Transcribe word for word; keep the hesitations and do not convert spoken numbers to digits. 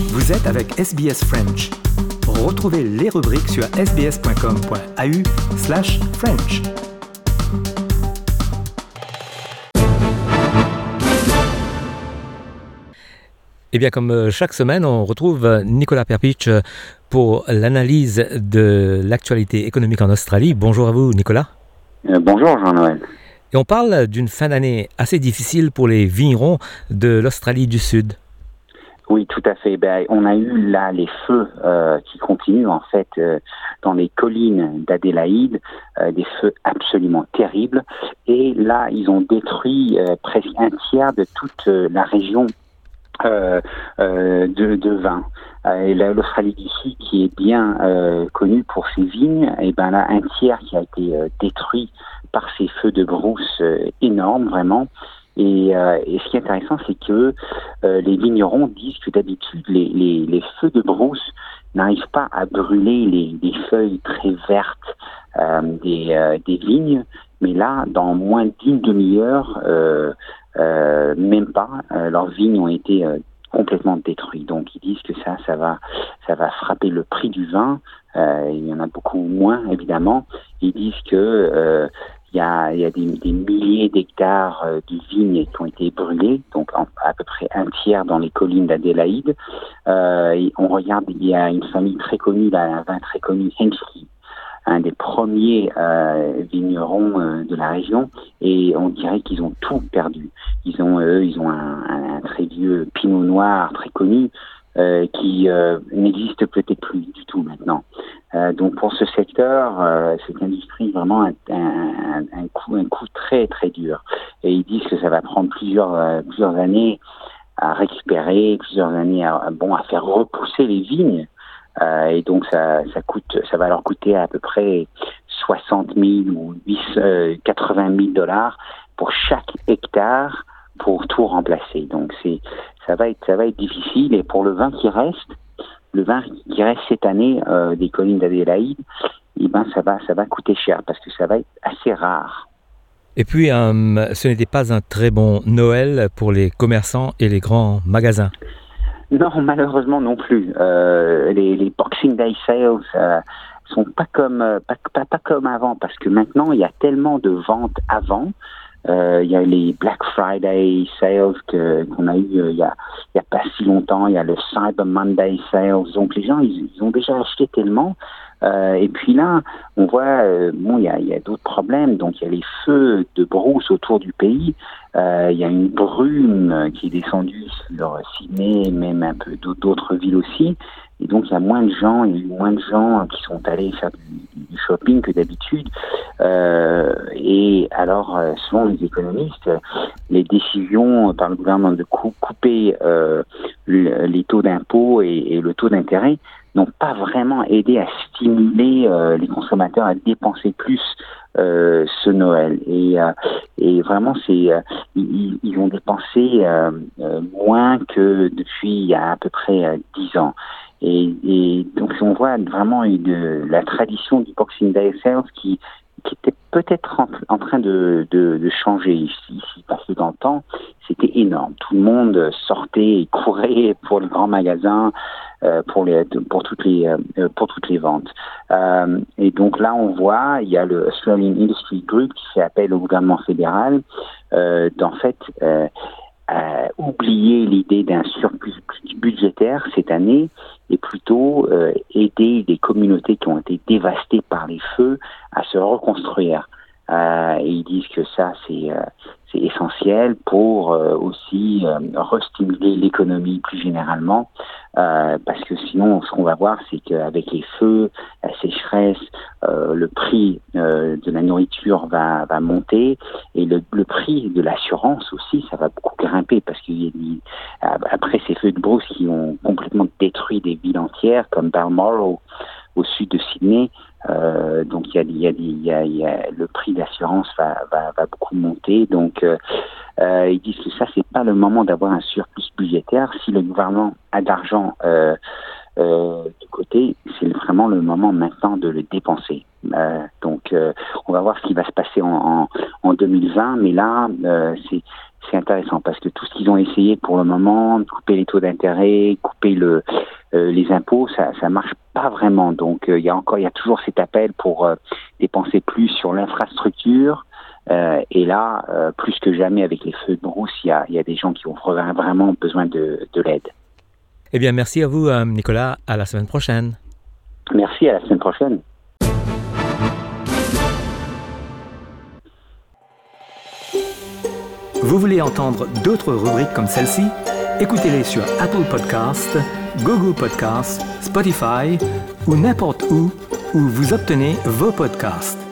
Vous êtes avec S B S French. Retrouvez les rubriques sur sbs.com.au slash French. Eh bien, comme chaque semaine, on retrouve Nicolas Perpich pour l'analyse de l'actualité économique en Australie. Bonjour à vous, Nicolas. Euh, bonjour, Jean-Noël. Et on parle d'une fin d'année assez difficile pour les vignerons de l'Australie du Sud. Oui, tout à fait. Ben, on a eu là les feux euh, qui continuent en fait euh, dans les collines d'Adélaïde, euh, des feux absolument terribles. Et là, ils ont détruit euh, presque un tiers de toute euh, la région Euh, euh, de, de vin. Euh, et là, l'Australie d'ici, qui est bien euh, connue pour ses vignes, et ben là, un tiers qui a été euh, détruit par ces feux de brousse euh, énormes, vraiment. Et, euh, et ce qui est intéressant, c'est que euh, les vignerons disent que d'habitude, les, les, les feux de brousse n'arrivent pas à brûler les, les feuilles très vertes euh, des, euh, des vignes, mais là, dans moins d'une demi-heure, euh, Euh, même pas. Euh, leurs vignes ont été euh, complètement détruites. Donc ils disent que ça, ça va, ça va frapper le prix du vin. Euh, il y en a beaucoup moins, évidemment. Ils disent que euh, il y a, il y a des, des milliers d'hectares euh, de vignes qui ont été brûlés, donc en, à peu près un tiers dans les collines d'Adélaïde. Euh, on regarde, il y a une famille très connue, là, un vin très connu, Henschke, un des premiers euh, vignerons euh, de la région, et on dirait qu'ils ont tout perdu. Ils ont, eux, ils ont un, un, un très vieux pinot noir très connu euh, qui euh, n'existe peut-être plus du tout maintenant. Euh, donc pour ce secteur, euh, cette industrie vraiment un, un, un coup, un coup très très dur. Et ils disent que ça va prendre plusieurs euh, plusieurs années à récupérer, plusieurs années à, bon à faire repousser les vignes. Euh, et donc ça, ça coûte, ça va leur coûter à peu près soixante mille ou quatre-vingt mille dollars pour chaque hectare pour tout remplacer. Donc c'est, ça va être, ça va être difficile. Et pour le vin qui reste, le vin qui reste cette année euh, des collines d'Adélaïde, eh ben ça va, ça va coûter cher parce que ça va être assez rare. Et puis, euh, ce n'était pas un très bon Noël pour les commerçants et les grands magasins. Non, malheureusement non plus. Euh, les, les Boxing Day sales euh, sont pas comme euh, pas, pas, pas comme avant parce que maintenant il y a tellement de ventes avant. Euh, il y a les Black Friday sales que qu'on a eu euh, il y a il y a pas si longtemps. Il y a le Cyber Monday sales. Donc les gens ils, ils ont déjà acheté tellement. Euh, et puis là, on voit euh, bon il y a il y a d'autres problèmes. Donc il y a les feux de brousse autour du pays. Euh, il y a une brume qui est descendue sur Sydney, même un peu d'autres villes aussi. Et donc, il y a moins de gens, il y a eu moins de gens qui sont allés faire du, du shopping que d'habitude. Euh, et alors, selon les économistes, les décisions par le gouvernement de cou- couper euh, le, les taux d'impôt et, et le taux d'intérêt n'ont pas vraiment aidé à stimuler euh, les consommateurs à dépenser plus euh, ce Noël. Et, euh, et vraiment, c'est euh, ils, ils ont dépensé euh, euh, moins que depuis il y a à peu près euh, dix ans. Et, et donc, on voit vraiment une, la tradition du Boxing Day Sales qui, qui était peut-être en, en train de, de, de changer ici, ici, parce que dans le temps, c'était énorme. Tout le monde sortait et courait pour les grands magasins, euh, pour, les, pour, toutes les, euh, pour toutes les ventes. Euh, et donc là, on voit, il y a le Australian Industry Group qui fait appel au gouvernement fédéral euh, d'en fait euh, euh, oublier l'idée d'un surplus budgétaire cette année et plutôt euh, aider les communautés qui ont été dévastées par les feux à se reconstruire. Euh, et ils disent que ça, c'est, euh, c'est essentiel pour euh, aussi euh, restimuler l'économie plus généralement, euh, parce que sinon, ce qu'on va voir, c'est qu'avec les feux, la sécheresse, euh, le prix euh, de la nourriture va, va monter et le, le prix de l'assurance aussi, ça va beaucoup grimper parce qu'il y a après ces feux de brousse qui ont complètement détruit des villes entières comme Balmoral au sud de Sydney. Euh, donc il y a, il y a, il y a, il y a le prix d'assurance va, va, va beaucoup monter. Donc euh, euh, ils disent que ça c'est pas le moment d'avoir un surplus budgétaire. Si le gouvernement a d'argent euh, euh, de côté, c'est vraiment le moment maintenant de le dépenser. Euh, donc euh, on va voir ce qui va se passer en, en, en deux mille vingt, mais là euh, c'est c'est intéressant parce que tout ce qu'ils ont essayé pour le moment, couper les taux d'intérêt, couper le, euh, les impôts, ça ça marche pas vraiment. Donc euh, il y a encore, il y a toujours cet appel pour euh, dépenser plus sur l'infrastructure. Euh, et là, euh, plus que jamais avec les feux de brousse, il y a, il y a des gens qui ont vraiment besoin de, de l'aide. Eh bien, merci à vous, Nicolas. À la semaine prochaine. Merci, à la semaine prochaine. Vous voulez entendre d'autres rubriques comme celle-ci? Écoutez-les sur Apple Podcasts, Google Podcasts, Spotify ou n'importe où où vous obtenez vos podcasts.